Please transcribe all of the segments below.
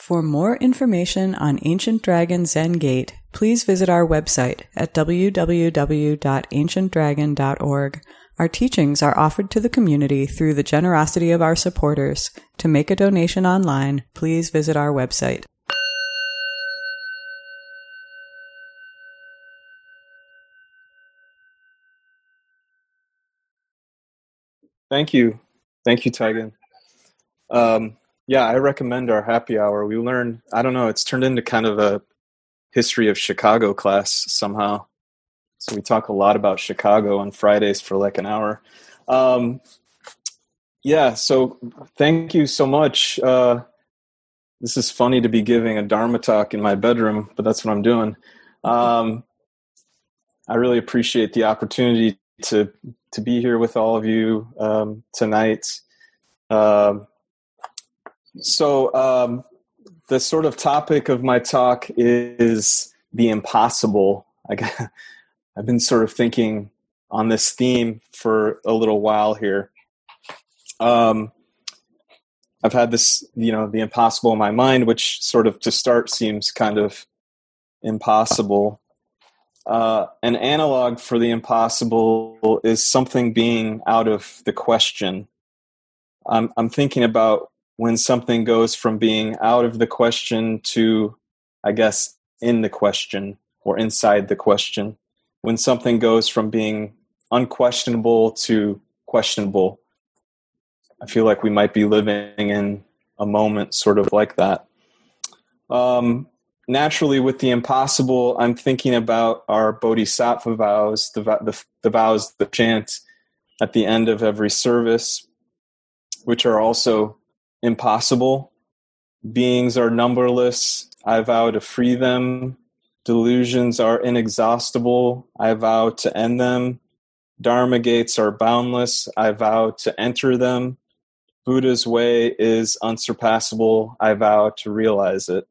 For more information on Ancient Dragon Zen Gate, please visit our website at www.ancientdragon.org. Our teachings are offered to the community through the generosity of our supporters. To make a donation online, please visit our website. Thank you. Thank you, Taigen. Yeah, I recommend our happy hour. We learn, I don't know, it's turned into kind of a history of Chicago class somehow. So we talk a lot about Chicago on Fridays for like an hour. Yeah, so thank you so much. This is funny to be giving a Dharma talk in my bedroom, but that's what I'm doing. I really appreciate the opportunity to be here with all of you tonight. So the sort of topic of my talk is the impossible. I've been sort of thinking on this theme for a little while here. I've had this, the impossible in my mind, which sort of to start seems kind of impossible. An analog for the impossible is something being out of the question. I'm thinking about when something goes from being out of the question to, I guess, in the question or inside the question. When something goes from being unquestionable to questionable. I feel like we might be living in a moment sort of like that. Naturally, with the impossible, I'm thinking about our bodhisattva vows, the vows that chant at the end of every service, which are also impossible. Beings are numberless. I vow to free them. Delusions are inexhaustible. I vow to end them. Dharma gates are boundless. I vow to enter them. Buddha's way is unsurpassable. I vow to realize it.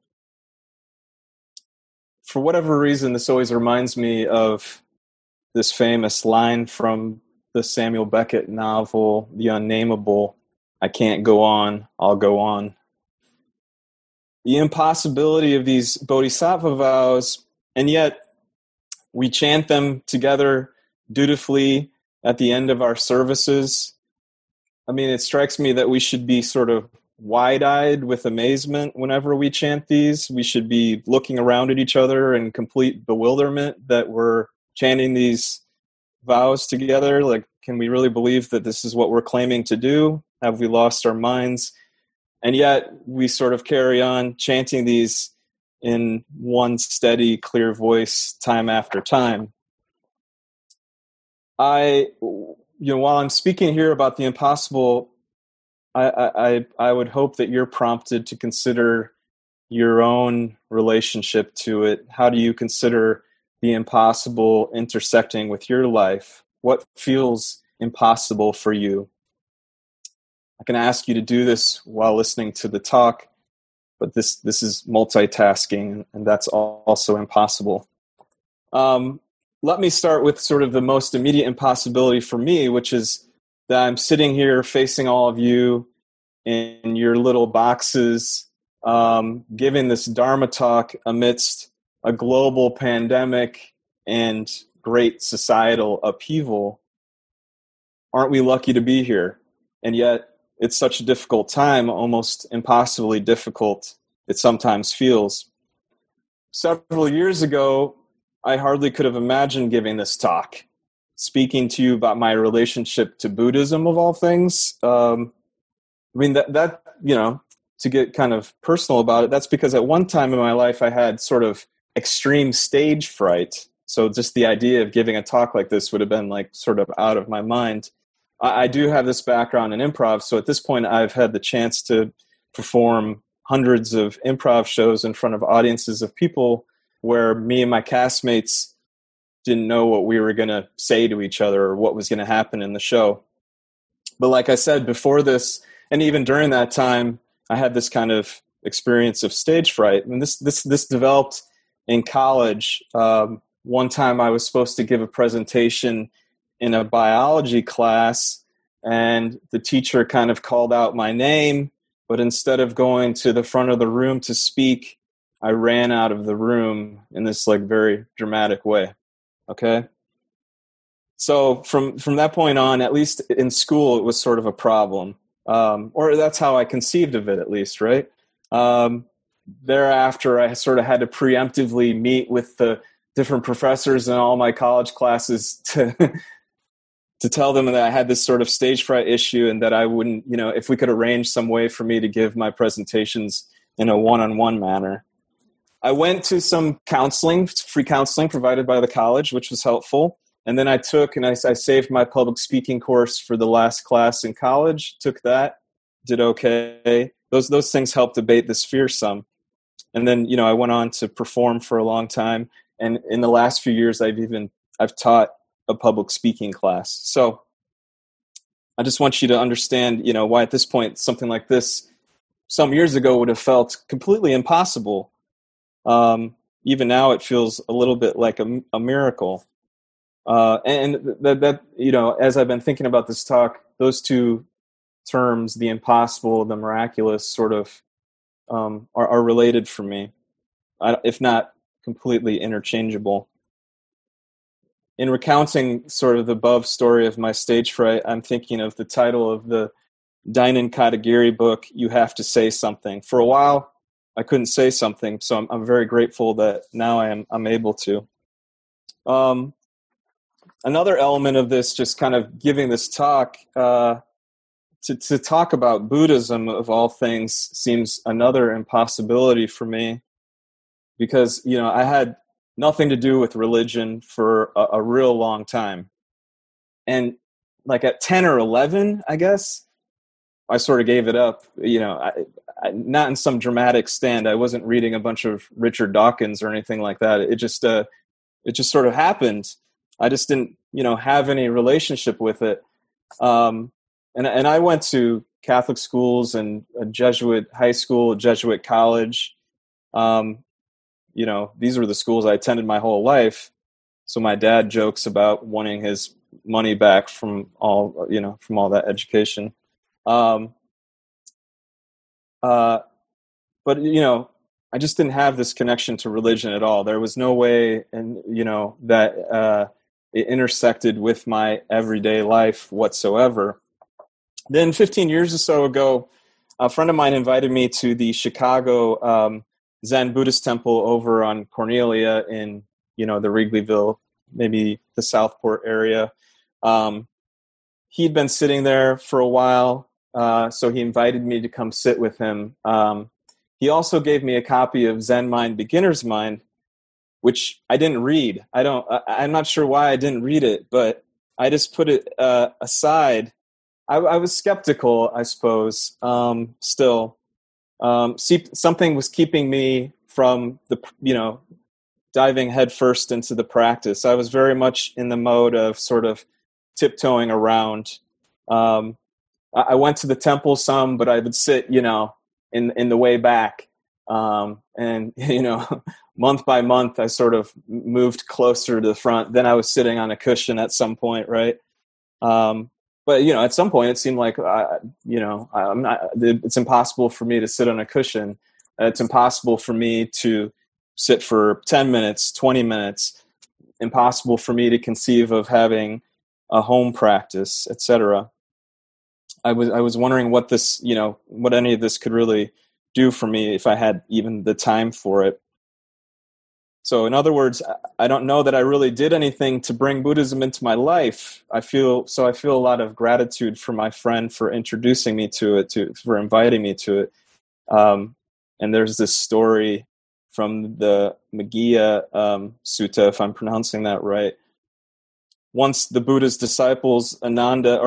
For whatever reason, this always reminds me of this famous line from the Samuel Beckett novel, The Unnameable. I can't go on, I'll go on. The impossibility of these bodhisattva vows, and yet we chant them together dutifully at the end of our services. I mean, it strikes me that we should be sort of wide-eyed with amazement whenever we chant these. We should be looking around at each other in complete bewilderment that we're chanting these vows together. Like, can we really believe that this is what we're claiming to do? Have we lost our minds? And yet we sort of carry on chanting these in one steady, clear voice time after time. While I'm speaking here about the impossible, I would hope that you're prompted to consider your own relationship to it. How do you consider the impossible intersecting with your life? What feels impossible for you? I can ask you to do this while listening to the talk, but this is multitasking, and that's also impossible. Let me start with sort of the most immediate impossibility for me, which is that I'm sitting here facing all of you in your little boxes, giving this Dharma talk amidst a global pandemic and great societal upheaval. Aren't we lucky to be here? And yet, it's such a difficult time, almost impossibly difficult, it sometimes feels. Several years ago, I hardly could have imagined giving this talk, speaking to you about my relationship to Buddhism of all things. To get kind of personal about it, that's because at one time in my life I had sort of extreme stage fright. So just the idea of giving a talk like this would have been like sort of out of my mind. I do have this background in improv, so at this point I've had the chance to perform hundreds of improv shows in front of audiences of people where me and my castmates didn't know what we were going to say to each other or what was going to happen in the show. But like I said, before this, and even during that time, I had this kind of experience of stage fright. And this developed in college. One time I was supposed to give a presentation in a biology class, and the teacher kind of called out my name but instead of going to the front of the room to speak, I ran out of the room in this like very dramatic way. Okay. So from that point on, at least in school, it was sort of a problem. Or that's how I conceived of it, at least, right? Thereafter, I sort of had to preemptively meet with the different professors in all my college classes to to tell them that I had this sort of stage fright issue and that I wouldn't, if we could arrange some way for me to give my presentations in a one-on-one manner. I went to some counseling, free counseling provided by the college, which was helpful. And then I saved my public speaking course for the last class in college, took that, did okay. Those things helped abate this fear some. And then, I went on to perform for a long time. And in the last few years, I've taught a public speaking class. So I just want you to understand, why at this point, something like this some years ago would have felt completely impossible. Even now it feels a little bit like a miracle. And that, as I've been thinking about this talk, those two terms, the impossible, the miraculous, sort of are related for me, if not completely interchangeable. In recounting sort of the above story of my stage fright, I'm thinking of the title of the Dinan Katagiri book, You Have to Say Something. For a while, I couldn't say something, so I'm very grateful that now I'm able to. Another element of this, just kind of giving this talk, to talk about Buddhism of all things seems another impossibility for me, because I had nothing to do with religion for a real long time, and like at 10 or 11, I guess I sort of gave it up. I not in some dramatic stand. I wasn't reading a bunch of Richard Dawkins or anything like that. It just sort of happened. I just didn't, have any relationship with it. And I went to Catholic schools and a Jesuit high school, a Jesuit college. These were the schools I attended my whole life. So my dad jokes about wanting his money back from all that education. But I just didn't have this connection to religion at all. There was no way, and that it intersected with my everyday life whatsoever. Then 15 years or so ago, a friend of mine invited me to the Chicago Zen Buddhist temple over on Cornelia in, the Wrigleyville, maybe the Southport area. He'd been sitting there for a while, so he invited me to come sit with him. He also gave me a copy of Zen Mind, Beginner's Mind, which I didn't read. I'm not sure why I didn't read it, but I just put it aside. I was skeptical, I suppose, still. Something was keeping me from diving headfirst into the practice. I was very much in the mode of sort of tiptoeing around. I went to the temple some, but I would sit, in the way back. And month by month, I sort of moved closer to the front. Then I was sitting on a cushion at some point, right? But at some point, it seemed like I'm not. It's impossible for me to sit on a cushion. It's impossible for me to sit for 10 minutes, 20 minutes. Impossible for me to conceive of having a home practice, etc. I was wondering what this, what any of this could really do for me if I had even the time for it. So in other words, I don't know that I really did anything to bring Buddhism into my life. I feel a lot of gratitude for my friend for introducing me to it, for inviting me to it. And there's this story from the Maggia Sutta, if I'm pronouncing that right. Once the Buddha's disciple Ananda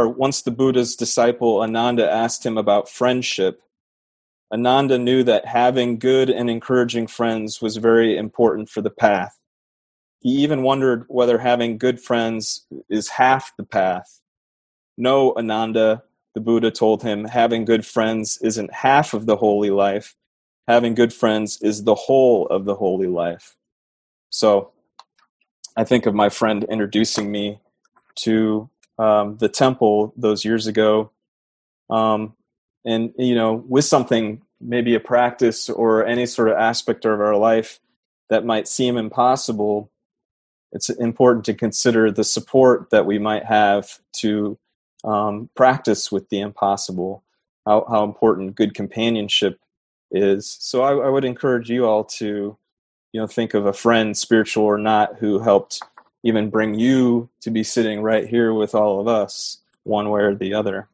asked him about friendship, Ananda knew that having good and encouraging friends was very important for the path. He even wondered whether having good friends is half the path. No, Ananda, the Buddha told him, having good friends isn't half of the holy life. Having good friends is the whole of the holy life. So I think of my friend introducing me to the temple those years ago. And, with something, maybe a practice or any sort of aspect of our life that might seem impossible, it's important to consider the support that we might have to practice with the impossible, how important good companionship is. So I would encourage you all to, think of a friend, spiritual or not, who helped even bring you to be sitting right here with all of us, one way or the other.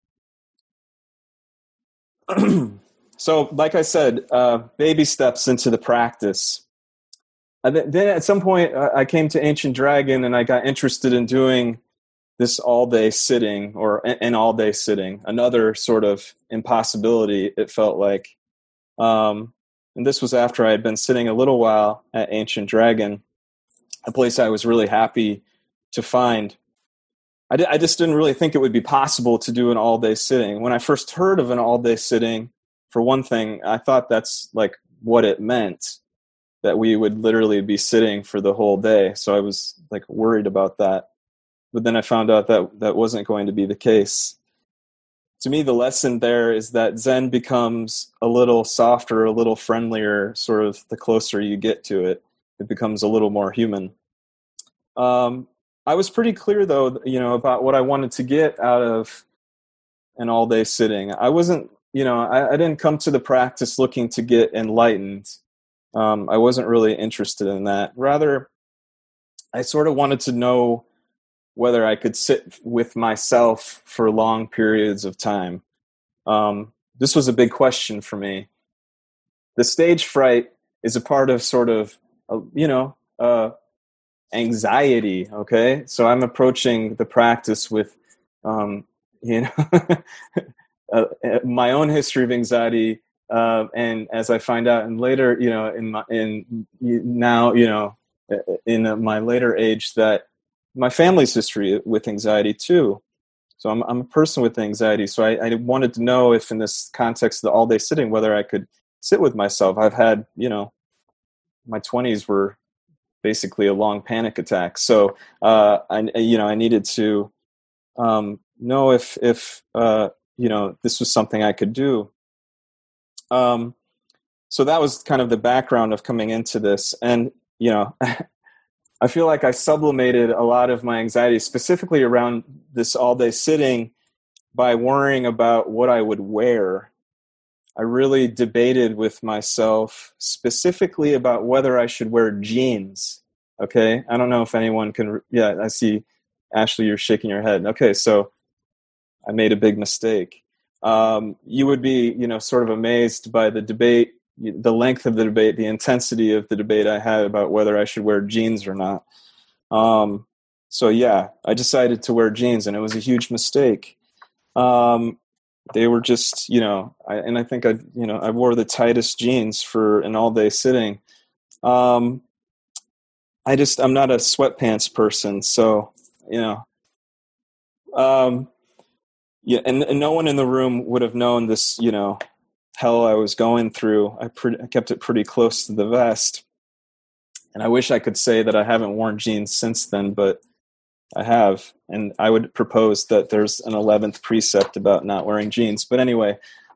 So, like I said, baby steps into the practice. Then at some point, I came to Ancient Dragon, and I got interested in doing this all-day sitting, or an all-day sitting, another sort of impossibility, it felt like. And this was after I had been sitting a little while at Ancient Dragon, a place I was really happy to find. I just didn't really think it would be possible to do an all-day sitting. When I first heard of an all-day sitting, for one thing, I thought that's like what it meant, that we would literally be sitting for the whole day. So I was like worried about that. But then I found out that that wasn't going to be the case. To me, the lesson there is that Zen becomes a little softer, a little friendlier, sort of the closer you get to it. It becomes a little more human. I was pretty clear, though, about what I wanted to get out of an all-day sitting. I wasn't, I didn't come to the practice looking to get enlightened. I wasn't really interested in that. Rather, I sort of wanted to know whether I could sit with myself for long periods of time. This was a big question for me. The stage fright is a part of sort of, anxiety, okay? So I'm approaching the practice with, my own history of anxiety, and as I find out in later, in my later age, that my family's history with anxiety too. So I'm a person with anxiety. So I wanted to know if in this context of the all-day sitting, whether I could sit with myself. I've had, my 20s were basically a long panic attack. So I needed to know if this was something I could do. So that was kind of the background of coming into this. And, I feel like I sublimated a lot of my anxiety, specifically around this all-day sitting, by worrying about what I would wear. I really debated with myself specifically about whether I should wear jeans. Okay? I don't know if anyone can... Yeah, I see, Ashley, you're shaking your head. Okay, so I made a big mistake. You would be, sort of amazed by the debate, the length of the debate, the intensity of the debate I had about whether I should wear jeans or not. So yeah, I decided to wear jeans, and it was a huge mistake. They were just, I think I wore the tightest jeans for an all-day sitting. I'm not a sweatpants person, so, and no one in the room would have known this, hell I was going through. I kept it pretty close to the vest. And I wish I could say that I haven't worn jeans since then, but I have. And I would propose that there's an 11th precept about not wearing jeans. But anyway,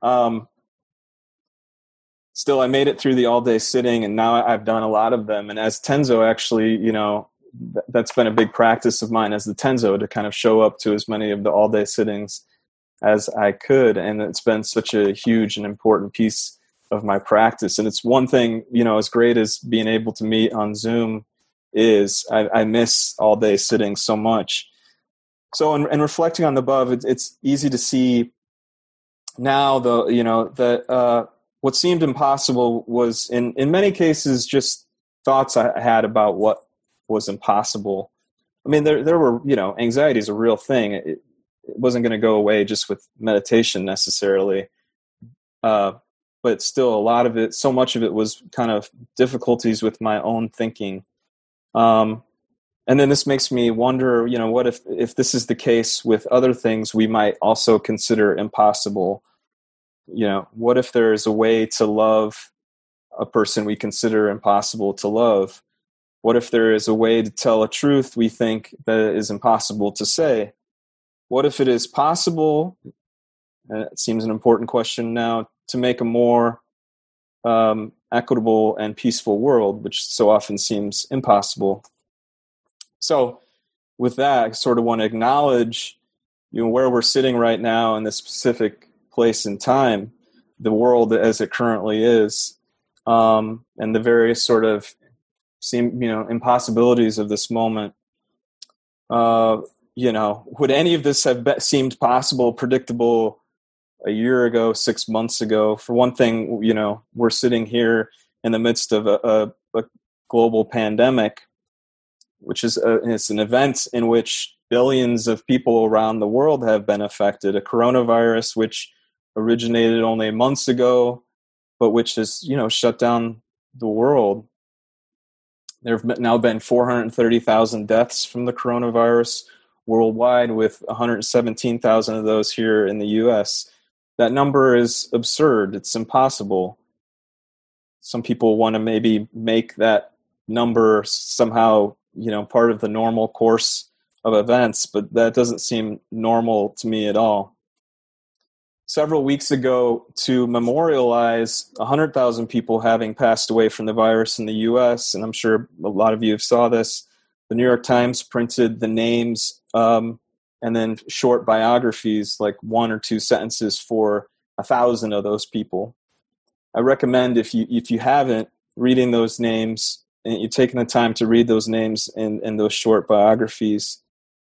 still, I made it through the all-day sitting, and now I've done a lot of them. And as Tenzo, actually, that's been a big practice of mine as the Tenzo, to kind of show up to as many of the all-day sittings as I could. And it's been such a huge and important piece of my practice. And it's one thing, as great as being able to meet on Zoom is, I miss all-day sitting so much. So in reflecting on the above, it's easy to see now, though, that what seemed impossible was in many cases just thoughts I had about what was impossible. I mean, there were, anxiety is a real thing. It wasn't going to go away just with meditation necessarily. But still, a lot of it, so much of it was kind of difficulties with my own thinking. And then this makes me wonder, what if this is the case with other things we might also consider impossible? What if there is a way to love a person we consider impossible to love? What if there is a way to tell a truth we think that is impossible to say? What if it is possible and it seems an important question now, to make a more equitable and peaceful world, which so often seems impossible. So with that, I sort of want to acknowledge, where we're sitting right now in this specific place and time, the world as it currently is, and the various sort of impossibilities of this moment. Would any of this have seemed possible, predictable a year ago, 6 months ago? For one thing, we're sitting here in the midst of a global pandemic, which is it's an event in which billions of people around the world have been affected. A coronavirus which originated only months ago, but which has, shut down the world. There have now been 430,000 deaths from the coronavirus worldwide, with 117,000 of those here in the U.S. That number is absurd. It's impossible. Some people want to maybe make that number somehow, part of the normal course of events, but that doesn't seem normal to me at all. Several weeks ago, to memorialize 100,000 people having passed away from the virus in the U.S., and I'm sure a lot of you have saw this, the New York Times printed the names and then short biographies, like 1 or 2 sentences for 1,000 of those people. I recommend, if you haven't, reading those names, and you're taking the time to read those names in those short biographies.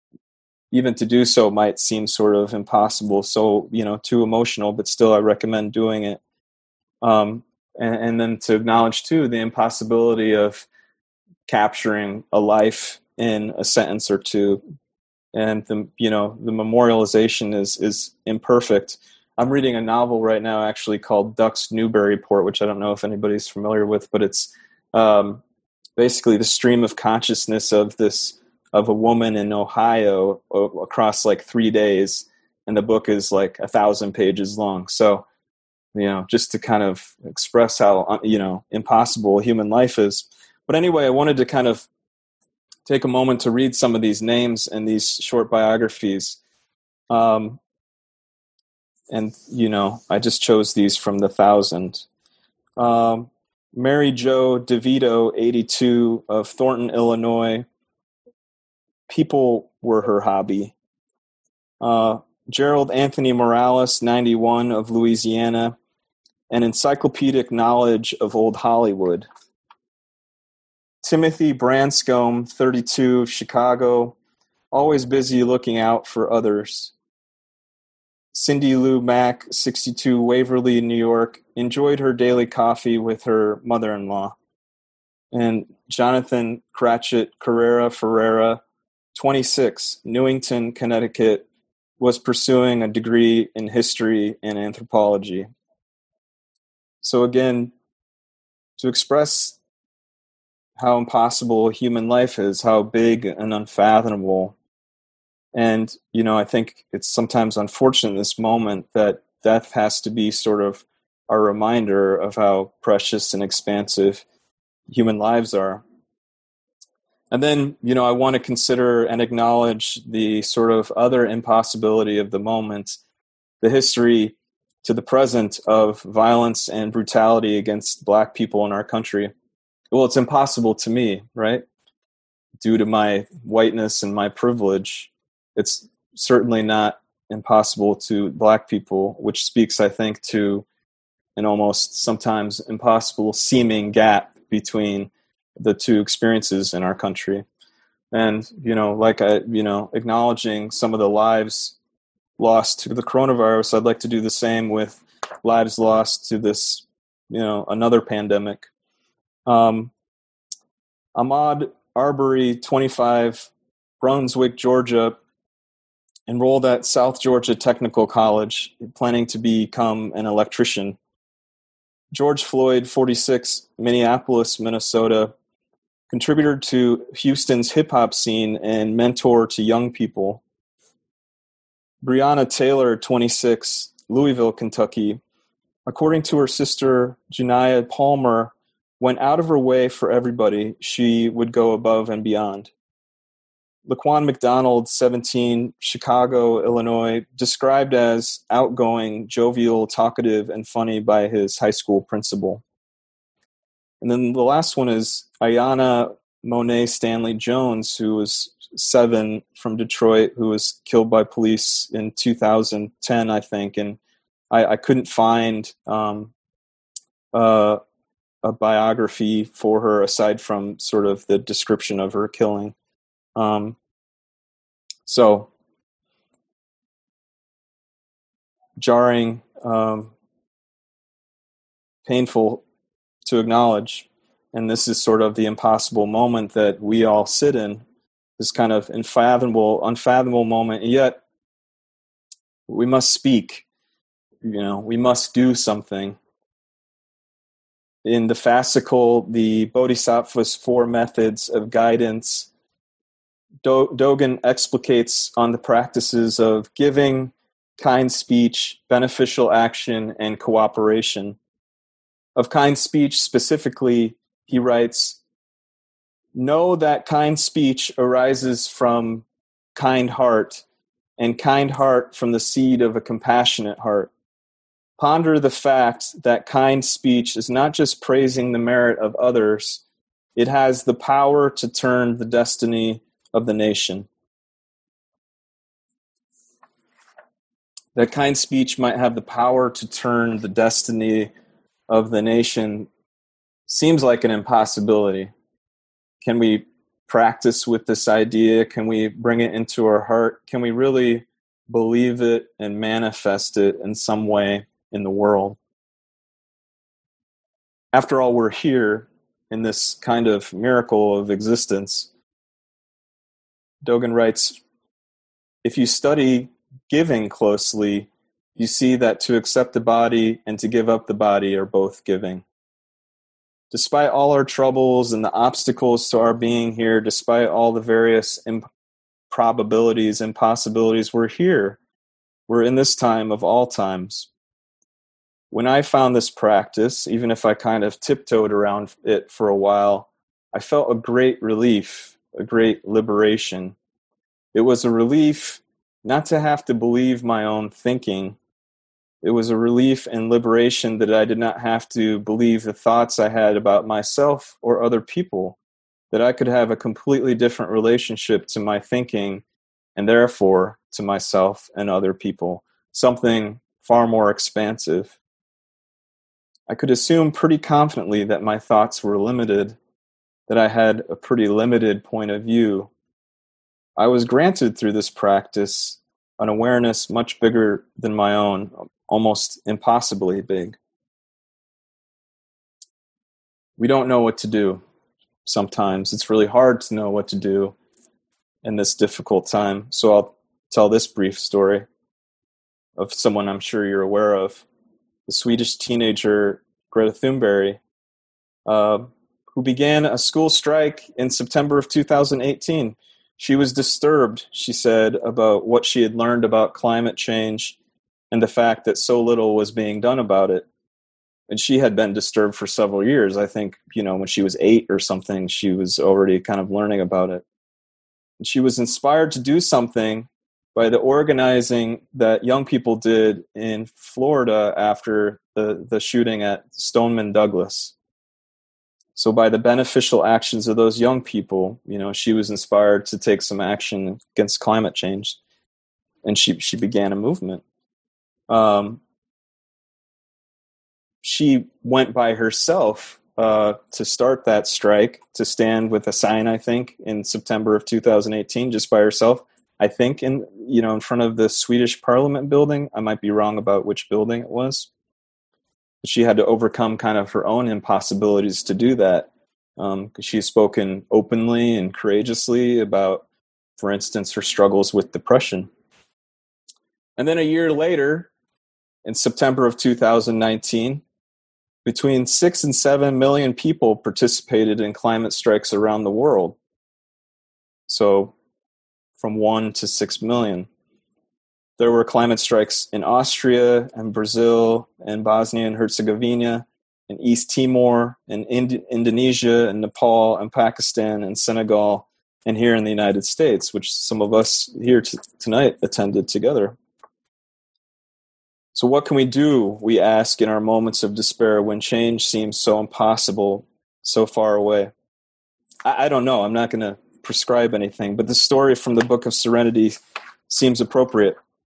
Even to do so might seem sort of impossible, so, too emotional, but still I recommend doing it. And then to acknowledge, too, the impossibility of capturing a life in a sentence or two. And, the memorialization is imperfect. I'm reading a novel right now, actually, called Duck's Newburyport, which I don't know if anybody's familiar with, but it's basically the stream of consciousness of a woman in Ohio across like 3 days, and the book is like 1,000 pages long. So, just to kind of express how impossible human life is. But anyway, I wanted to kind of take a moment to read some of these names and these short biographies. And I just chose these from the 1,000. Mary Jo DeVito, 82, of Thornton, Illinois. People were her hobby. Gerald Anthony Morales, 91, of Louisiana. An encyclopedic knowledge of old Hollywood. Timothy Branscombe, 32, Chicago. Always busy looking out for others. Cindy Lou Mack, 62, Waverly, New York. Enjoyed her daily coffee with her mother-in-law. And Jonathan Cratchit Carrera Ferreira, 26, Newington, Connecticut, was pursuing a degree in history and anthropology. So again, to express how impossible human life is, how big and unfathomable. And, I think it's sometimes unfortunate in this moment that death has to be sort of our reminder of how precious and expansive human lives are. And then, I want to consider and acknowledge the sort of other impossibility of the moment, the history to the present of violence and brutality against Black people in our country. Well, it's impossible to me, right? Due to my whiteness and my privilege, it's certainly not impossible to Black people, which speaks, I think, to an almost sometimes impossible seeming gap between the two experiences in our country. And, acknowledging some of the lives lost to the coronavirus, I'd like to do the same with lives lost to this, another pandemic. Ahmaud Arbery, 25, Brunswick, Georgia, enrolled at South Georgia Technical College, planning to become an electrician. George Floyd, 46, Minneapolis, Minnesota, contributor to Houston's hip-hop scene and mentor to young people. Breonna Taylor, 26, Louisville, Kentucky, according to her sister, Janiah Palmer, went out of her way for everybody. She would go above and beyond. Laquan McDonald, 17, Chicago, Illinois, described as outgoing, jovial, talkative, and funny by his high school principal. And then the last one is Ayanna Monet Stanley Jones, who was 7, from Detroit, who was killed by police in 2010, I think. And I couldn't find a biography for her aside from sort of the description of her killing. So jarring, painful to acknowledge. And this is sort of the impossible moment that we all sit in, this kind of unfathomable moment. And yet we must speak, we must do something. In the fascicle, the Bodhisattva's 4 methods of guidance, Dogen explicates on the practices of giving, kind speech, beneficial action, and cooperation. Of kind speech specifically, he writes, "Know that kind speech arises from kind heart, and kind heart from the seed of a compassionate heart. Ponder the fact that kind speech is not just praising the merit of others, it has the power to turn the destiny of the nation." That kind speech might have the power to turn the destiny of the nation seems like an impossibility. Can we practice with this idea? Can we bring it into our heart? Can we really believe it and manifest it in some way in the world? After all, we're here in this kind of miracle of existence. Dogen writes, "If you study giving closely, you see that to accept the body and to give up the body are both giving. Despite all our troubles and the obstacles to our being here, despite all the various improbabilities and possibilities, we're here. We're in this time of all times." When I found this practice, even if I kind of tiptoed around it for a while, I felt a great relief, a great liberation. It was a relief not to have to believe my own thinking. It was a relief and liberation that I did not have to believe the thoughts I had about myself or other people, that I could have a completely different relationship to my thinking and therefore to myself and other people, something far more expansive. I could assume pretty confidently that my thoughts were limited, that I had a pretty limited point of view. I was granted through this practice an awareness much bigger than my own, almost impossibly big. We don't know what to do sometimes. It's really hard to know what to do in this difficult time. So I'll tell this brief story of someone I'm sure you're aware of, the Swedish teenager Greta Thunberg, who began a school strike in September of 2018. She was disturbed, she said, about what she had learned about climate change and the fact that so little was being done about it. And she had been disturbed for several years. I think, when she was 8 or something, she was already kind of learning about it. And she was inspired to do something by the organizing that young people did in Florida after the shooting at Stoneman Douglas. So by the beneficial actions of those young people, she was inspired to take some action against climate change. And she began a movement. She went by herself to start that strike, to stand with a sign, I think, in September of 2018, just by herself. I think in front of the Swedish Parliament building. I might be wrong about which building it was. She had to overcome kind of her own impossibilities to do that. Because she has spoken openly and courageously about, for instance, her struggles with depression. And then a year later, in September of 2019, between 6 and 7 million people participated in climate strikes around the world. So from 1 to 6 million. There were climate strikes in Austria and Brazil and Bosnia and Herzegovina and East Timor and Indonesia and Nepal and Pakistan and Senegal and here in the United States, which some of us here tonight attended together. So what can we do, we ask, in our moments of despair when change seems so impossible, so far away? I don't know. I'm not going to prescribe anything, but the story from the Book of Serenity seems appropriate.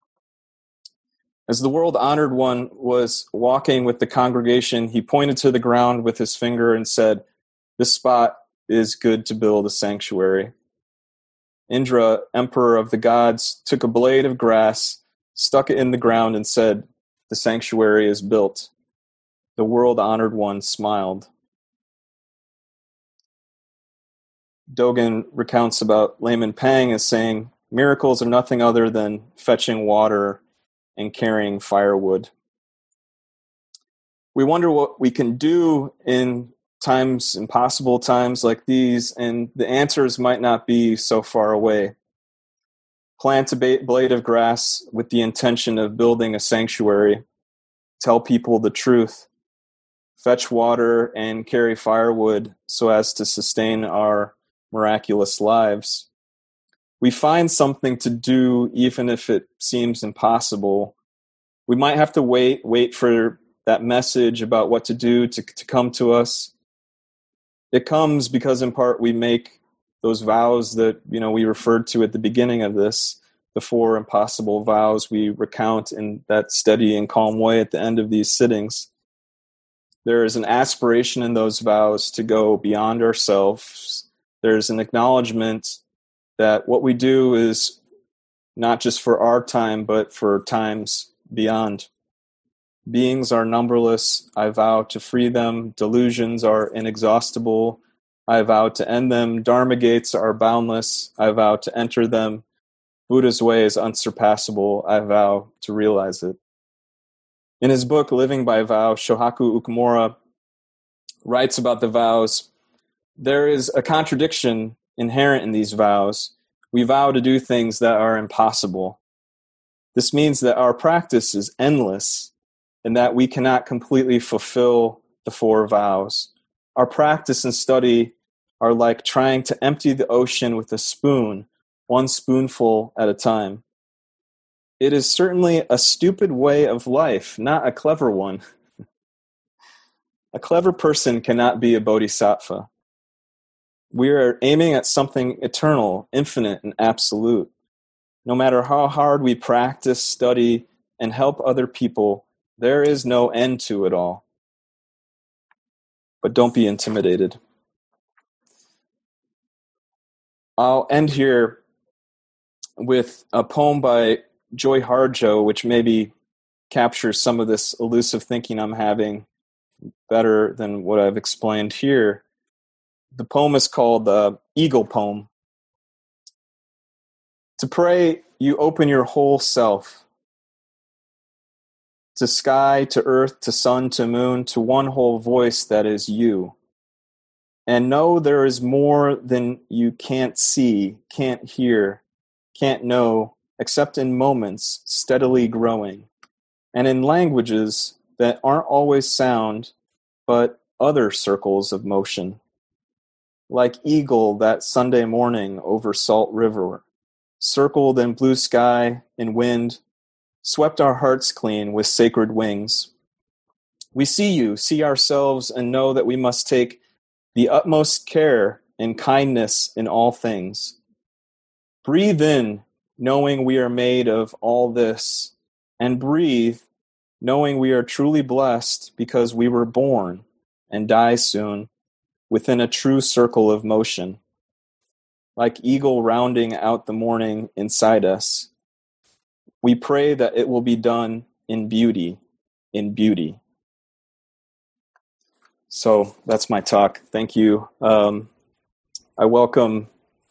As the world-honored one was walking with the congregation, he pointed to the ground with his finger and said, "This spot is good to build a sanctuary." Indra, emperor of the gods, took a blade of grass, stuck it in the ground, and said, "The sanctuary is built." The world-honored one smiled. Dogen recounts about Layman Pang as saying, "Miracles are nothing other than fetching water and carrying firewood." We wonder what we can do in times, impossible times like these, and the answers might not be so far away. Plant a blade of grass with the intention of building a sanctuary. Tell people the truth. Fetch water and carry firewood so as to sustain our miraculous lives. We find something to do even if it seems impossible. We might have to wait for that message about what to do to come to us. It comes because in part we make those vows that we referred to at the beginning of this, the 4 impossible vows we recount in that steady and calm way at the end of these sittings. There is an aspiration in those vows to go beyond ourselves. There's an acknowledgement that what we do is not just for our time, but for times beyond. Beings are numberless. I vow to free them. Delusions are inexhaustible. I vow to end them. Dharma gates are boundless. I vow to enter them. Buddha's way is unsurpassable. I vow to realize it. In his book, Living by Vow, Shohaku Ukumura writes about the vows. There is a contradiction inherent in these vows. We vow to do things that are impossible. This means that our practice is endless and that we cannot completely fulfill the 4 vows. Our practice and study are like trying to empty the ocean with a spoon, 1 spoonful at a time. It is certainly a stupid way of life, not a clever one. A clever person cannot be a bodhisattva. We are aiming at something eternal, infinite, and absolute. No matter how hard we practice, study, and help other people, there is no end to it all. But don't be intimidated. I'll end here with a poem by Joy Harjo, which maybe captures some of this elusive thinking I'm having better than what I've explained here. The poem is called the Eagle Poem. To pray, you open your whole self. To sky, to earth, to sun, to moon, to one whole voice that is you. And know there is more than you can't see, can't hear, can't know, except in moments steadily growing, and in languages that aren't always sound, but other circles of motion. Like eagle that Sunday morning over Salt River, circled in blue sky and wind, swept our hearts clean with sacred wings. We see you, see ourselves, and know that we must take the utmost care and kindness in all things. Breathe in, knowing we are made of all this, and breathe, knowing we are truly blessed because we were born and die soon within a true circle of motion. Like eagle rounding out the morning inside us, we pray that it will be done in beauty, in beauty. So that's my talk. Thank you. I welcome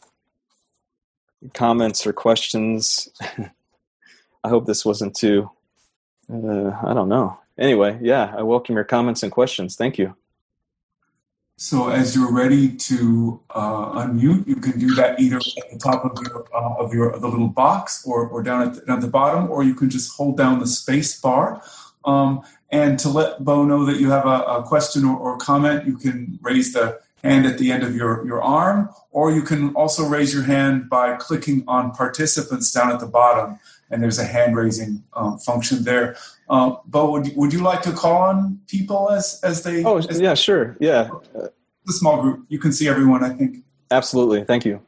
comments or questions. I hope this wasn't too, I don't know. Anyway, yeah, I welcome your comments and questions. Thank you. So as you're ready to unmute, you can do that either at the top of the little box or down at the bottom, or you can just hold down the space bar. And to let Bo know that you have a question or comment, you can raise the hand at the end of your arm, or you can also raise your hand by clicking on participants down at the bottom, and there's a hand raising function there. Bo, would you like to call on people as they? Oh, yeah, sure. Yeah. It's a small group. You can see everyone, I think. Absolutely. Thank you.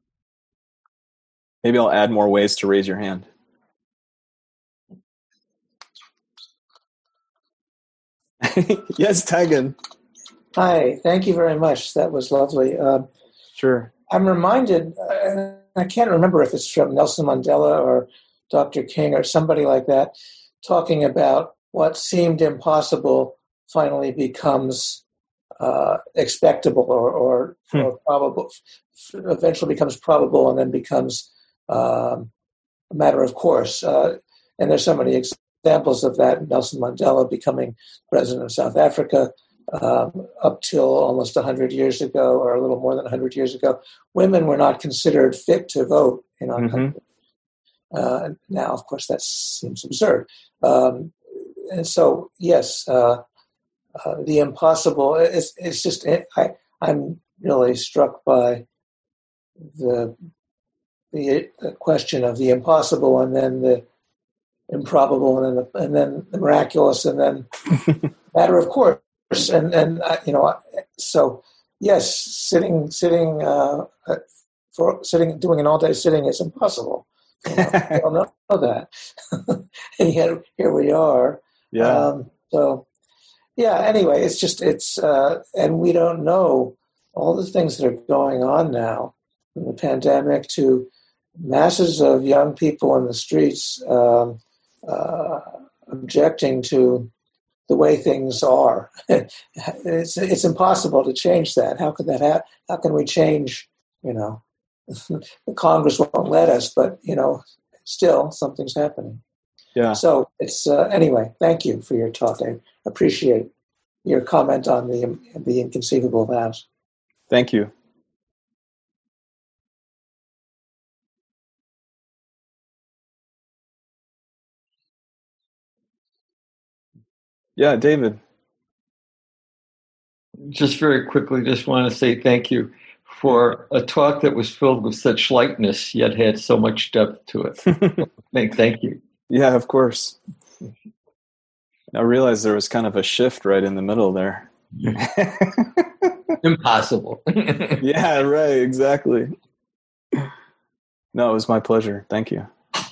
Maybe I'll add more ways to raise your hand. Yes, Tegan. Hi, thank you very much. That was lovely. Sure. I'm reminded, I can't remember if it's from Nelson Mandela or Dr. King or somebody like that, talking about what seemed impossible finally becomes expectable or probable, eventually becomes probable and then becomes a matter of course. And there's so many examples of that. Nelson Mandela becoming president of South Africa, up till almost 100 years ago, or a little more than 100 years ago, women were not considered fit to vote in our country. Now, of course, that seems absurd. And so, yes, the impossible, it's just, I'm really struck by the question of the impossible, and then the improbable, and then the miraculous, and then matter of course. And so yes, doing an all-day sitting is impossible. We all know that, and yet here we are. Yeah. Anyway, it's and we don't know all the things that are going on now, from the pandemic to masses of young people in the streets objecting to the way things are. It's impossible to change that. How could that happen? How can we change, the Congress won't let us, but, still something's happening. Yeah. So it's, anyway, thank you for your talk. I appreciate your comment on the inconceivable vows. Thank you. Yeah, David. Just very quickly, just want to say thank you for a talk that was filled with such lightness, yet had so much depth to it. Thank you. Yeah, of course. I realized there was kind of a shift right in the middle there. Impossible. Yeah, right, exactly. No, it was my pleasure. Thank you.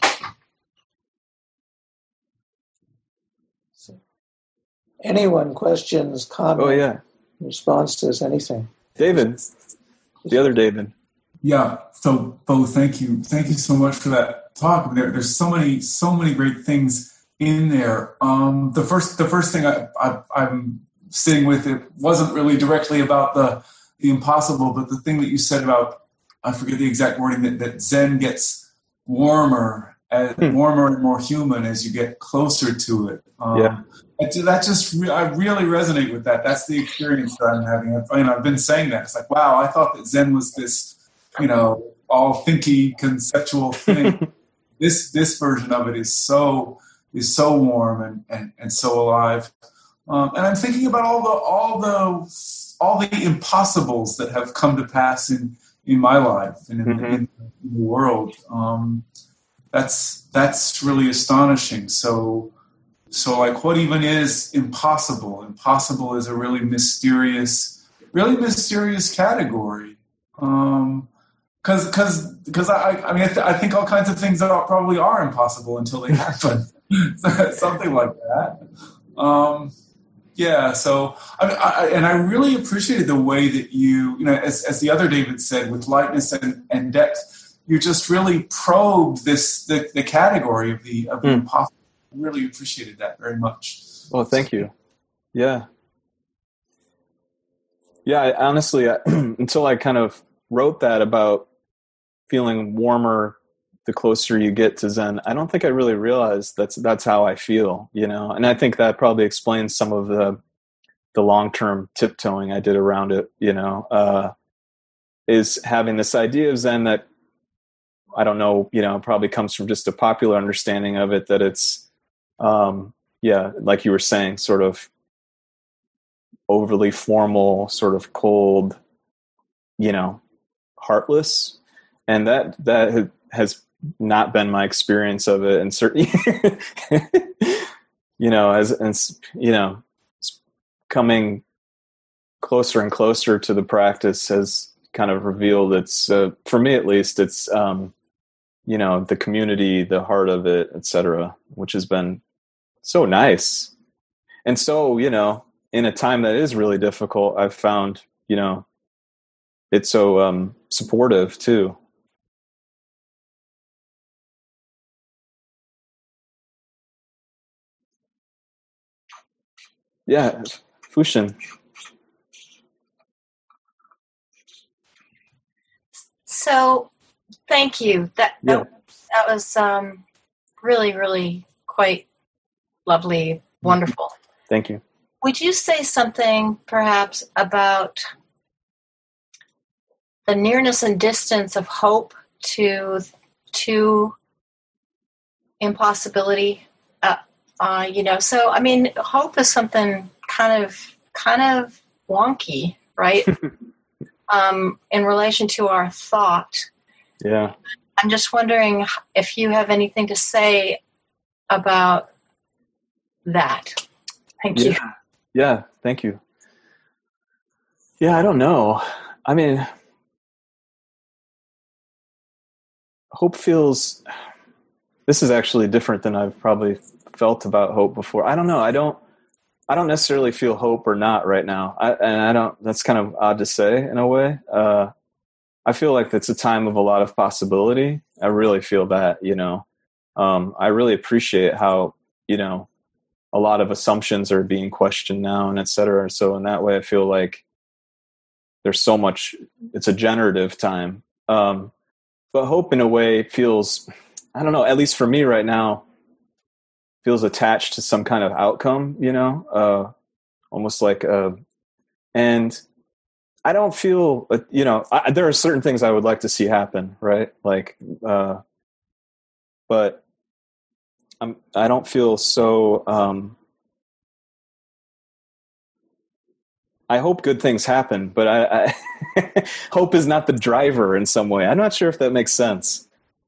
Anyone, questions, comments? Oh, yeah. Responses, anything? David, the other David. Yeah. So, Bo, thank you. Thank you so much for that talk. There's so many great things in there. The first thing I'm sitting with, it wasn't really directly about the impossible, but the thing that you said about, I forget the exact wording, that Zen gets warmer and more human as you get closer to it. That just I really resonate with that. That's the experience that I'm having. I've been saying that. It's like, wow, I thought that Zen was this, all thinky conceptual thing. This version of it is so warm and so alive. And I'm thinking about all the impossibles that have come to pass in my life and in the world. That's really astonishing. So like, what even is impossible? Impossible is a really mysterious category. Because I think all kinds of things that probably are impossible until they happen. Something like that. Yeah. So I really appreciated the way that you as the other David said, with lightness and depth, you just really probed the category of the impossible. I really appreciated that very much. Well, thank you. Yeah. Yeah, honestly, until I kind of wrote that about feeling warmer the closer you get to Zen, I don't think I really realized that's how I feel, and I think that probably explains some of the long-term tiptoeing I did around it, is having this idea of Zen that, I don't know, probably comes from just a popular understanding of it, that it's, like you were saying, sort of overly formal, sort of cold, heartless, and that has not been my experience of it, and certainly, as coming closer and closer to the practice has kind of revealed it's, for me at least, it's, the community, the heart of it, etc., which has been so nice. And so, in a time that is really difficult, I've found, it's so supportive too. Yeah, Fushin. So, thank you. That was really, really quite lovely, wonderful. Thank you. Would you say something perhaps about the nearness and distance of hope to impossibility? So I mean, hope is something kind of wonky, right? In relation to our thought. Yeah. I'm just wondering if you have anything to say about that. Thank you. Yeah, thank you. Yeah, I don't know. I mean, hope feels, this is actually different than I've probably felt about hope before. I don't know. I don't necessarily feel hope or not right now. That's kind of odd to say in a way. I feel like it's a time of a lot of possibility. I really feel that, I really appreciate how, a lot of assumptions are being questioned now and et cetera. So in that way, I feel like there's so much, it's a generative time. But hope in a way feels, I don't know, at least for me right now, feels attached to some kind of outcome, almost like, and I don't feel, there are certain things I would like to see happen, right? Like, but I don't feel so, I hope good things happen, but I hope is not the driver in some way. I'm not sure if that makes sense.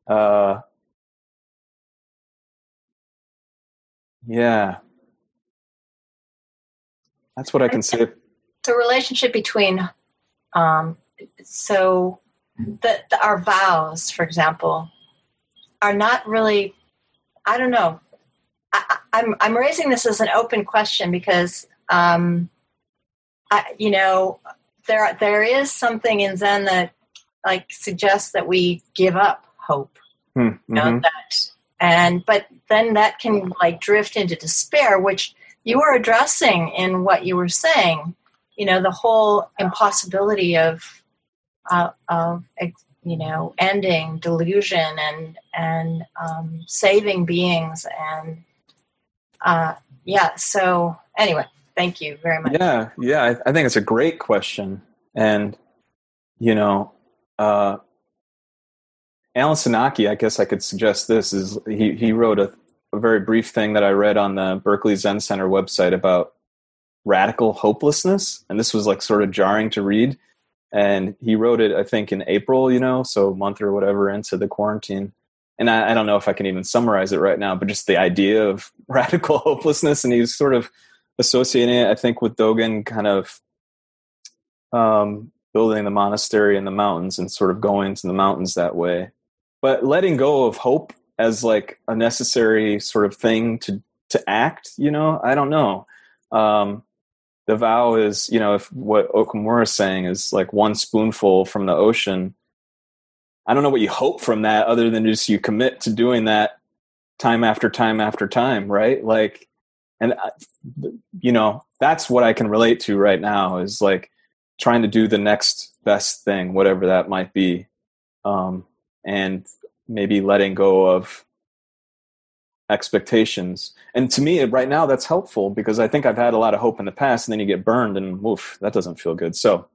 Yeah. That's what I can say. The relationship between, our vows, for example, are not really, I don't know. I'm raising this as an open question because, there is something in Zen that like suggests that we give up hope. Mm-hmm. But then that can like drift into despair, which you were addressing in what you were saying. The whole impossibility of ending delusion and saving beings and So anyway, thank you very much. Yeah. I think it's a great question, and Alan Senaki, I guess I could suggest this, is he wrote a very brief thing that I read on the Berkeley Zen Center website about radical hopelessness. And this was like sort of jarring to read. And he wrote it, I think, in April, so a month or whatever into the quarantine. And I don't know if I can even summarize it right now, but just the idea of radical hopelessness. And he was sort of associating it, I think, with Dogen kind of building the monastery in the mountains and sort of going to the mountains that way. But letting go of hope as like a necessary sort of thing to act, I don't know. The vow is, if what Okumura is saying is like one spoonful from the ocean, I don't know what you hope from that other than just you commit to doing that time after time after time, right? Like, and, that's what I can relate to right now is like trying to do the next best thing, whatever that might be. And maybe letting go of expectations. And to me, right now, that's helpful because I think I've had a lot of hope in the past, and then you get burned and woof, that doesn't feel good. So,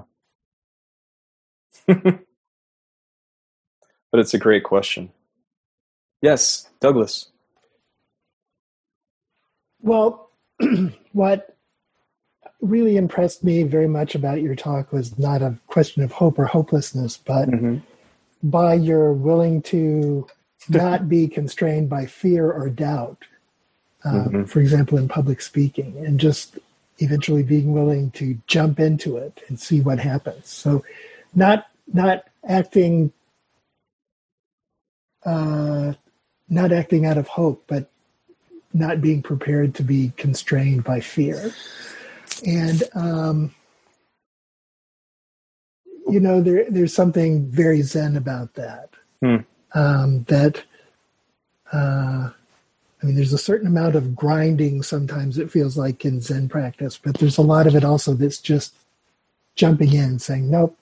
but it's a great question. Yes, Douglas. Well, what really impressed me very much about your talk was not a question of hope or hopelessness, but by your willing to not be constrained by fear or doubt, for example, in public speaking, and just eventually being willing to jump into it and see what happens. So not acting out of hope, but not being prepared to be constrained by fear. And, there's something very Zen about that. There's a certain amount of grinding sometimes it feels like in Zen practice, but there's a lot of it also that's just jumping in and saying, nope,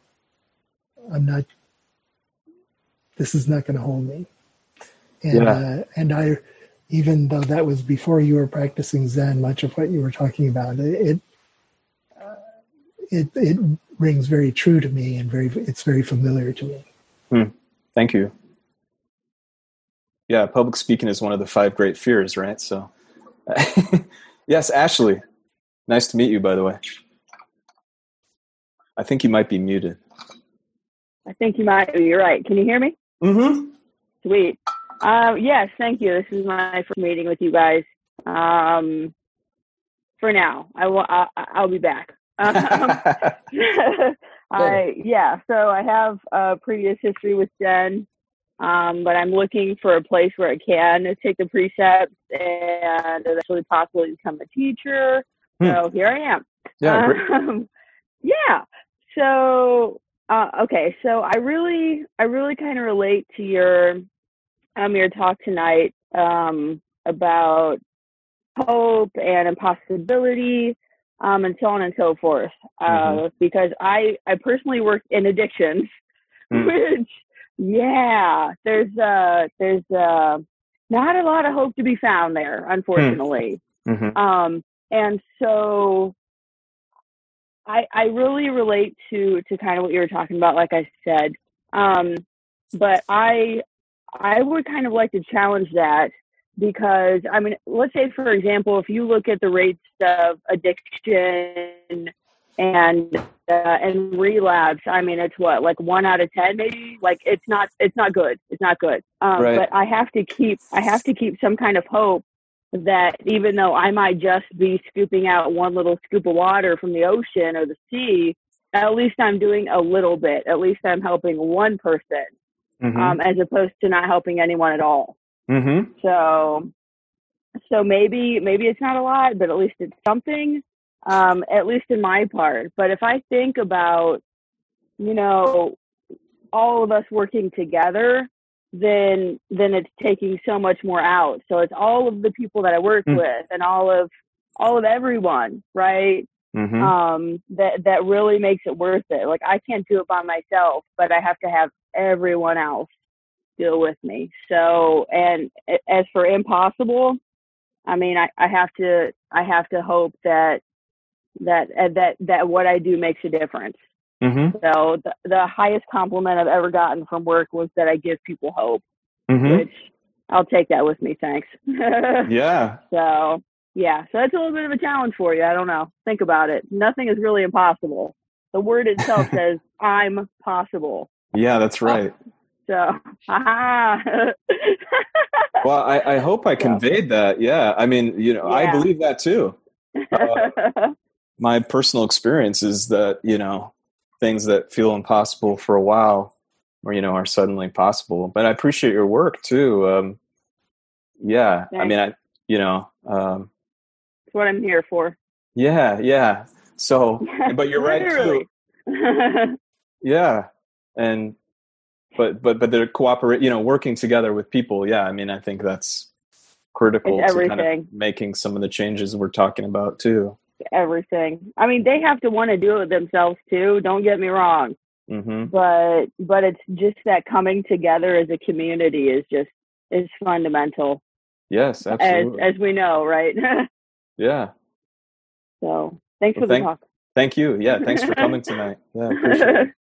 this is not going to hold me. And I, even though that was before you were practicing Zen, much of what you were talking about, it rings very true to me and it's very familiar to me. Thank you. Yeah, public speaking is one of the 5 great fears, right? So, yes, Ashley. Nice to meet you, by the way. I think you might be muted. I think you might. You're right. Can you hear me? Mm-hmm. Sweet. Yes, thank you. This is my first meeting with you guys. For now, I'll be back. So I have a previous history with Zen, but I'm looking for a place where I can take the precepts and eventually possibly become a teacher. So here I am. Yeah. So, okay. So I really kind of relate to your talk tonight, about hope and impossibility, and so on and so forth. Because I personally work in addictions, which, there's not a lot of hope to be found there, unfortunately. And so I really relate to kind of what you were talking about, like I said. But I would kind of like to challenge that, because, let's say, for example, if you look at the rates of addiction and relapse, it's what, like 1 out of 10, maybe? Like, it's not good. It's not good. Right. But I have to keep some kind of hope that even though I might just be scooping out one little scoop of water from the ocean or the sea, at least I'm doing a little bit. At least I'm helping one person, as opposed to not helping anyone at all. So maybe it's not a lot, but at least it's something, at least in my part. But if I think about, all of us working together, then it's taking so much more out. So it's all of the people that I work with and all of everyone, right? That really makes it worth it. Like, I can't do it by myself, but I have to have everyone else deal with me. So, and as for impossible, I have to hope that what I do makes a difference. So the highest compliment I've ever gotten from work was that I give people hope, which I'll take that with me. Thanks. So that's a little bit of a challenge for you. I don't know. Think about it. Nothing is really impossible. The word itself says, I'm possible. Yeah, that's right. So, well, I hope I conveyed that. Yeah. I believe that too. My personal experience is that, things that feel impossible for a while are suddenly possible. But I appreciate your work too. Thanks. It's what I'm here for. Yeah. So, but you're right too. Yeah. And, but they're working together with people. Yeah. I think that's critical to kind of making some of the changes we're talking about too. Everything. They have to want to do it themselves too. Don't get me wrong. But it's just that coming together as a community is fundamental. Yes, absolutely. As we know, right? Yeah. So thanks for the talk. Thank you. Yeah. Thanks for coming tonight. Yeah. Appreciate it.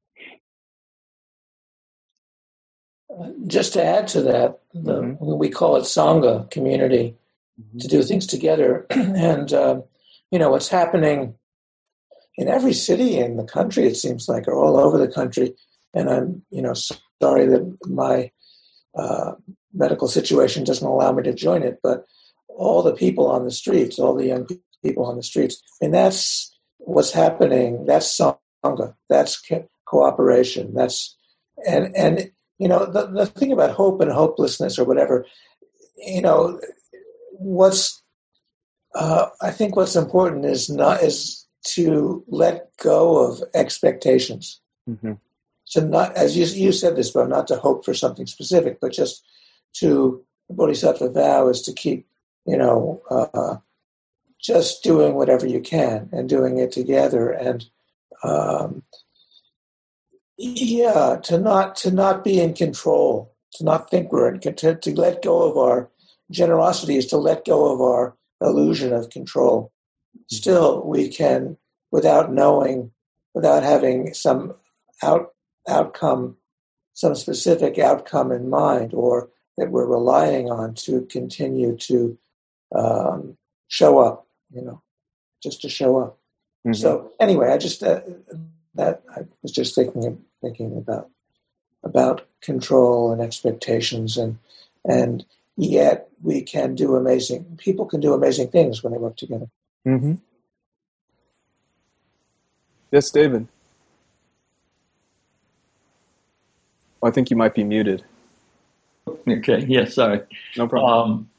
Just to add to that, we call it Sangha, community, to do things together. And, what's happening in every city in the country, it seems like, or all over the country. And I'm, sorry that my medical situation doesn't allow me to join it, but all the people on the streets, all the young people on the streets, and that's what's happening. That's Sangha. That's cooperation. That's and the thing about hope and hopelessness or whatever, I think what's important is to let go of expectations. Mm-hmm. So not, as you said this, but not to hope for something specific, but just to, the Bodhisattva vow is to keep, just doing whatever you can and doing it together, and to not be in control, to not think we're in control, to let go of our generosity is to let go of our illusion of control. Still, we can, without knowing, without having some outcome, some specific outcome in mind, or that we're relying on to continue to show up, just to show up. Mm-hmm. So anyway, I just I was just thinking about control and expectations, and yet people can do amazing things when they work together. Mm-hmm. Yes, David. Oh, I think you might be muted. Okay. Yeah. Sorry. No problem.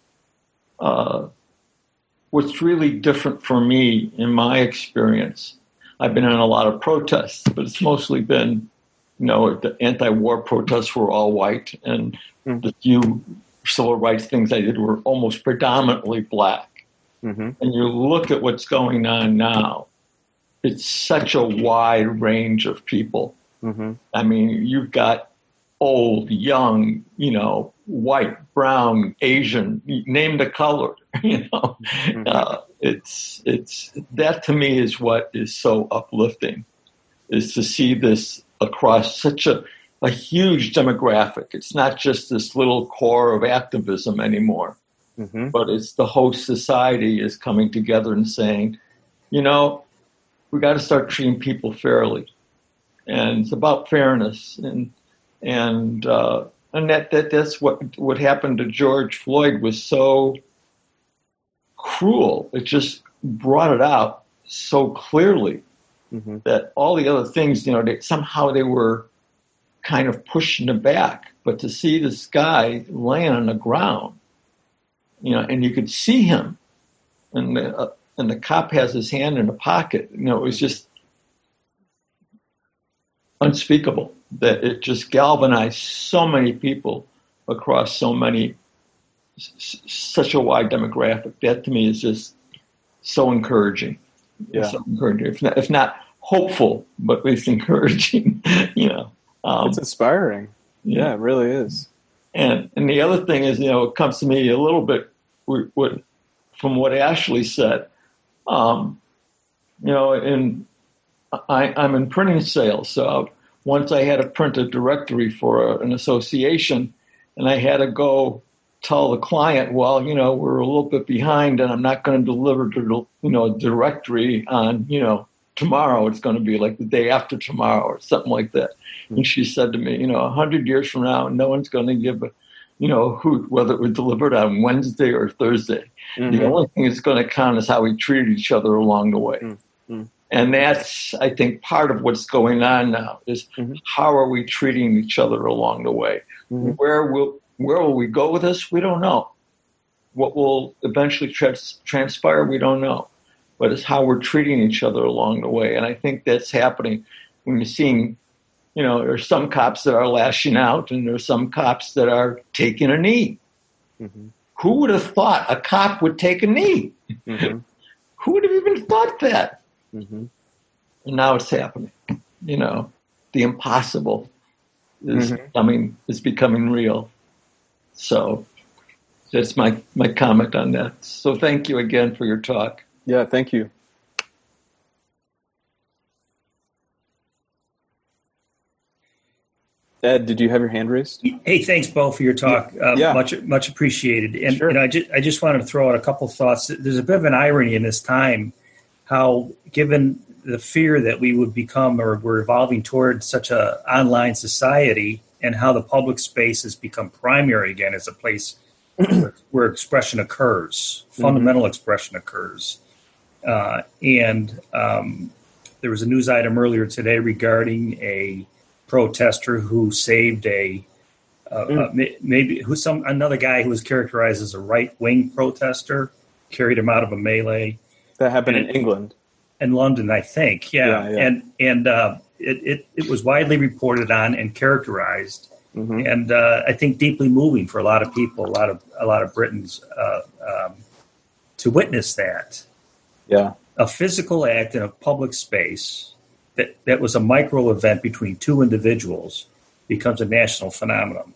What's really different for me in my experience, I've been in a lot of protests, but it's mostly been, the anti-war protests were all white, and the few civil rights things I did were almost predominantly black. Mm-hmm. And you look at what's going on now, it's such a wide range of people. Mm-hmm. I mean, you've got old, young, white, brown, Asian, name the color, Mm-hmm. It's that to me is what is so uplifting, is to see this across such a huge demographic. It's not just this little core of activism anymore, mm-hmm. but it's the whole society is coming together and saying, we got to start treating people fairly, and it's about fairness, and that's what happened to George Floyd was so cruel. It just brought it out so clearly, mm-hmm. that all the other things, somehow they were kind of pushing it back. But to see this guy laying on the ground, and you could see him, and the cop has his hand in a pocket, it was just unspeakable that it just galvanized so many people across such a wide demographic. That to me is just so encouraging. Yeah. So encouraging. If not hopeful, but at least encouraging. It's inspiring. Yeah, it really is. And the other thing is, it comes to me a little bit from what Ashley said. I'm in printing sales, so once I had to print a directory for an association, and I had to go tell the client, well, we're a little bit behind, and I'm not going to deliver a directory on, tomorrow. It's going to be like the day after tomorrow or something like that. Mm-hmm. And she said to me, 100 years from now, no one's going to give a hoot whether it was delivered on Wednesday or Thursday. Mm-hmm. The only thing that's going to count is how we treated each other along the way. Mm-hmm. And that's, I think, part of what's going on now is mm-hmm. how are we treating each other along the way? Mm-hmm. Where will we go with this? We don't know. What will eventually transpire? We don't know. But it's how we're treating each other along the way. And I think that's happening when you're seeing, there's some cops that are lashing out, and there's some cops that are taking a knee. Mm-hmm. Who would have thought a cop would take a knee? Mm-hmm. Who would have even thought that? Mm-hmm. And now it's happening. The impossible is mm-hmm. is becoming real. So that's my comment on that. So thank you again for your talk. Yeah, thank you. Ed, did you have your hand raised? Hey, thanks, Bo, for your talk. Yeah. Much appreciated. And, sure. I just wanted to throw out a couple thoughts. There's a bit of an irony in this time, how given the fear that we would become, or we're evolving towards such a online society, and how the public space has become primary again as a place where expression occurs, fundamental expression occurs. And there was a news item earlier today regarding a protester who saved another guy who was characterized as a right-wing protester, carried him out of a melee. That happened in England. In London, I think. Yeah. And it was widely reported on and characterized, and I think deeply moving for a lot of people, a lot of Britons to witness that. Yeah. A physical act in a public space that was a micro event between two individuals becomes a national phenomenon.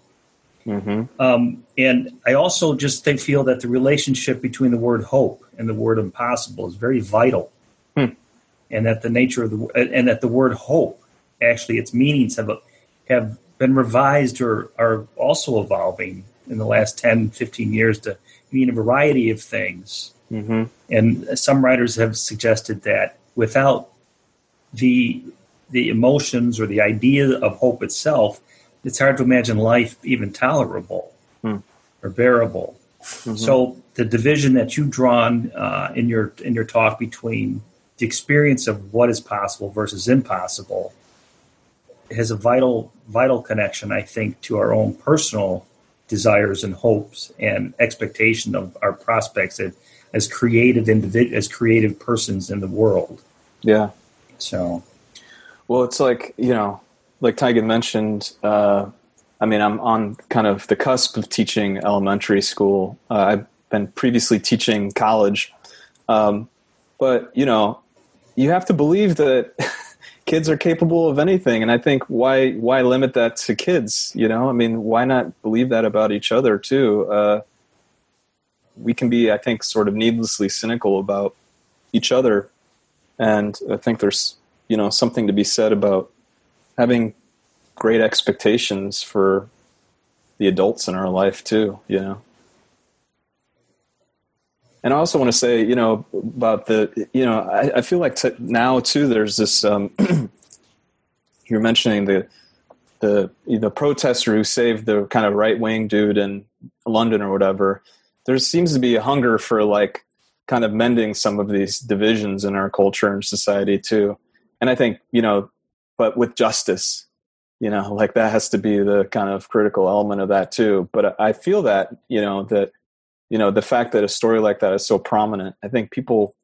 And I also just feel that the relationship between the word hope and the word impossible is very vital, and that the nature of the word hope, actually, its meanings have been revised or are also evolving in the last 10, 15 years to mean a variety of things. And some writers have suggested that without the emotions or the idea of hope itself, it's hard to imagine life even tolerable or bearable. So the division that you've drawn in your talk between the experience of what is possible versus impossible has a vital connection, I think, to our own personal desires and hopes and expectation of our prospects as creative persons in the world. Yeah. So, well, it's like, like Taigen mentioned, I'm on kind of the cusp of teaching elementary school. I've been previously teaching college. But, you have to believe that kids are capable of anything. And I think why limit that to kids? Why not believe that about each other too? We can be, I think, sort of needlessly cynical about each other. And I think there's, something to be said about having great expectations for the adults in our life too, And I also want to say, about I feel like now too, there's this, you're mentioning the protester who saved the kind of right-wing dude in London or whatever. There seems to be a hunger for like kind of mending some of these divisions in our culture and society too. And I think, but with justice, like that has to be the kind of critical element of that too. But I feel that, the fact that a story like that is so prominent, I think people,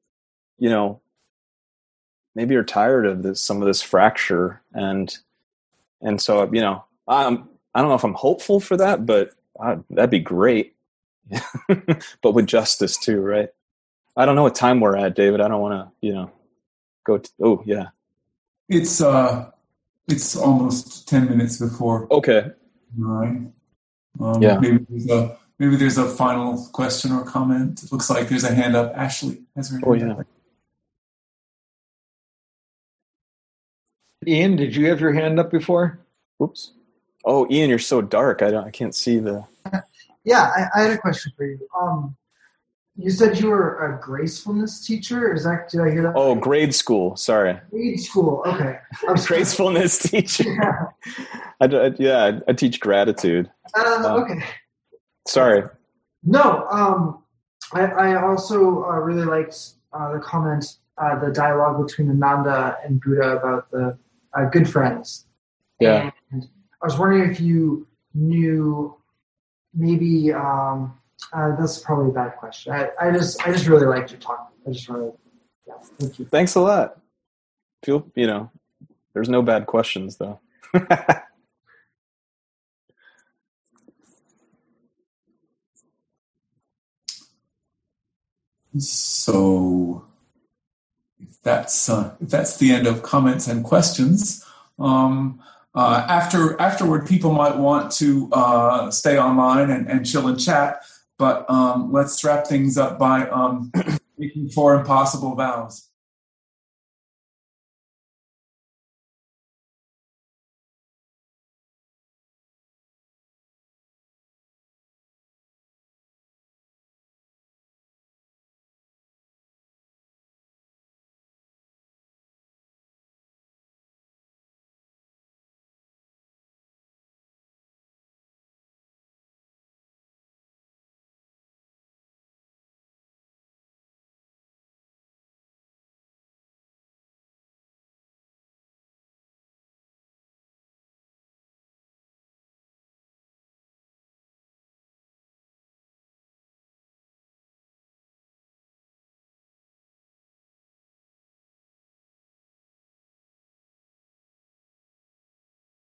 maybe are tired of some of this fracture. And so, I don't know if I'm hopeful for that, but that'd be great. But with justice too, right? I don't know what time we're at, David. I don't want to, go. Oh yeah. It's almost 10 minutes before. Okay. All right. Yeah. Maybe there's a final question or comment. It looks like there's a hand up. Ashley has her hand up. Ian, did you have your hand up before? Oops. Oh, Ian, you're so dark. I can't see the. Yeah, I had a question for you. You said you were a gracefulness teacher. Did I hear that? Oh, grade school. Sorry. Grade school. Okay. Gracefulness teacher. Yeah. I teach gratitude. Okay. Sorry. No. I also really liked the comment, the dialogue between Ananda and Buddha about the good friends. Yeah. And I was wondering if you knew maybe. That's probably a bad question. I just really liked your talk. Thank you. Thanks a lot. There's no bad questions though. So if that's the end of comments and questions, afterward people might want to stay online and chill and chat. But let's wrap things up by making 4 impossible vows.